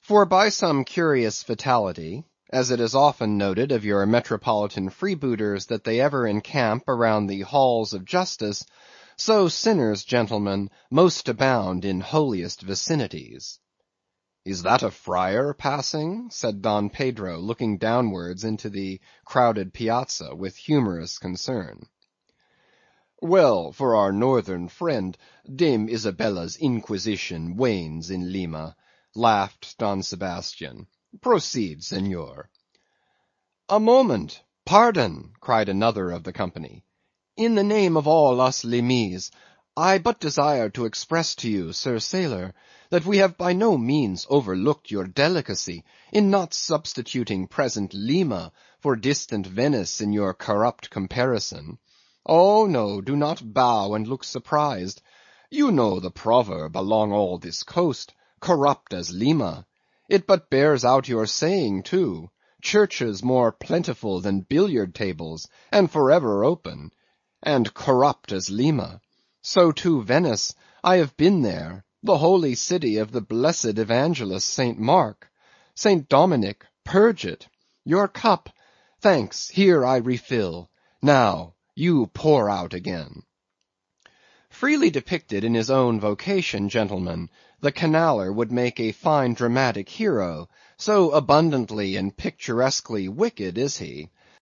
For by some curious fatality, as it is often noted of your metropolitan freebooters that they ever encamp around the halls of justice, so sinners, gentlemen, most abound in holiest vicinities. "Is that a friar passing?" said Don Pedro, looking downwards into the crowded piazza with humorous concern. "Well for our northern friend, Dame Isabella's Inquisition wanes in Lima," laughed Don Sebastian. "Proceed, Señor." "A moment! Pardon!" cried another of the company. "In the name of all us Limeese, I but desire to express to you, sir sailor, that we have by no means overlooked your delicacy in not substituting present Lima for distant Venice in your corrupt comparison. Oh no, do not bow and look surprised. You know the proverb along all this coast, corrupt as Lima. It but bears out your saying too, churches more plentiful than billiard tables, and forever open, and corrupt as Lima. So too Venice, I have been there, the holy city of the blessed evangelist St. Mark. St. Dominic, purge it. Your cup, thanks, here I refill. Now, you pour out again." Freely depicted in his own vocation, gentlemen, the Canaller would make a fine dramatic hero, so abundantly and picturesquely wicked is he,